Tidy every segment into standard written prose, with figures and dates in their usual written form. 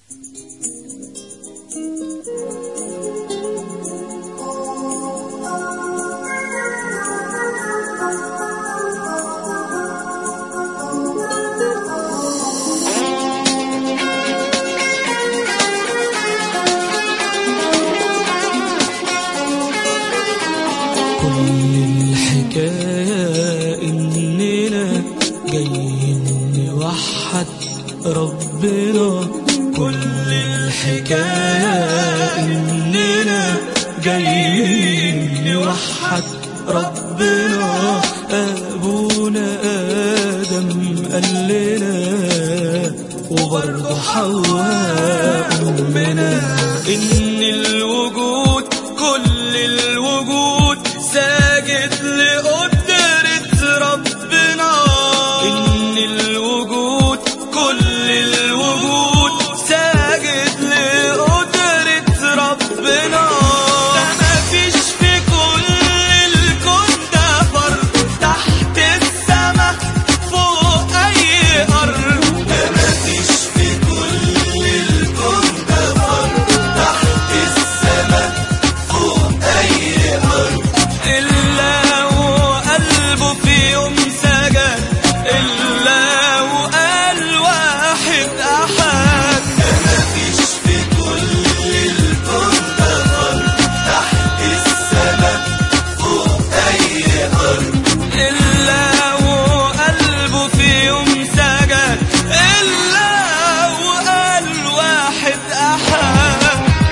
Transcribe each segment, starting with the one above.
إننا جايين نوحد ربنا. كل الحكاية إننا جايين نوحد ربنا. أبونا آدم قال لنا وبرضه حواء أمنا إن الوجود كل الوجود ساجد لقدرة ربنا. إن الوجود كل الوجود ساجد لقدرة ربنا. ده مفيش في كل الكون ده فرد تحت السما فوق أي أرض. ده مفيش في كل الكون ده فرد تحت السما فوق أي أرض إلا وقلبه في يوم سجد، إلا وقال واحد أحد. ده مفيش في كل الكون ده فرد تحت السما فوق أي أرض إلا وقلبه في يوم سجد، إلا وقال واحد أحد.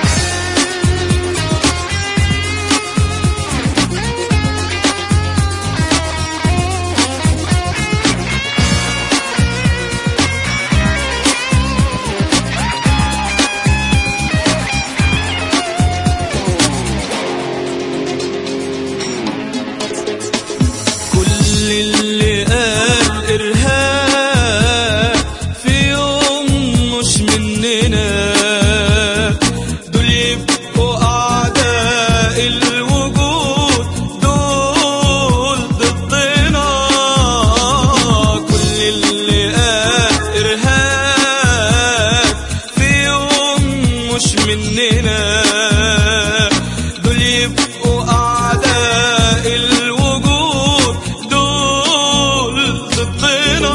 كل اللي قال إرهاب في يوم مش مننا، دول يبقوا أعداء الوجود، دول ضدنا. كل اللي قال إرهاب في يوم مش مننا، دول يبقوا أعداء الوجود، دول ضدنا.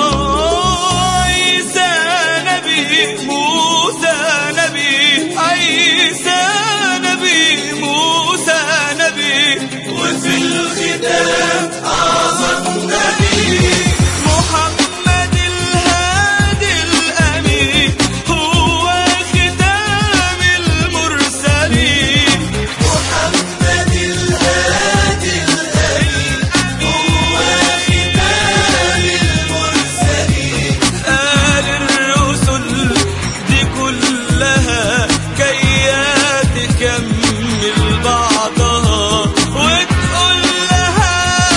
عيسى نبي، موسى نبي، عيسى نبي، موسى نبي، وفي الختام أعظم نبي محمد الهادي الأمين، هو ختام المرسلين. محمد الهادي الأمين هو ختام المرسلين. قال الرسل دي كلها جاية تكمل بعضها وتقول لها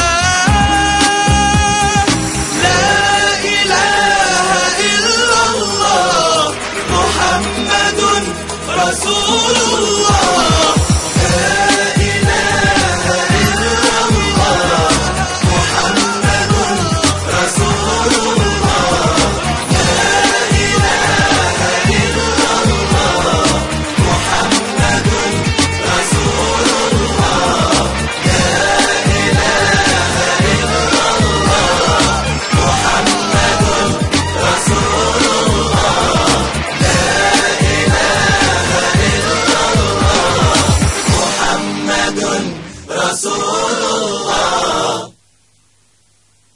لا إله إلا الله محمد رسول الله. لا إله إلا الله محمد رسول الله. لا إله إلا الله محمد رسول الله. لا إله إلا الله محمد رسول الله. لا إله إلا الله محمد رسول الله.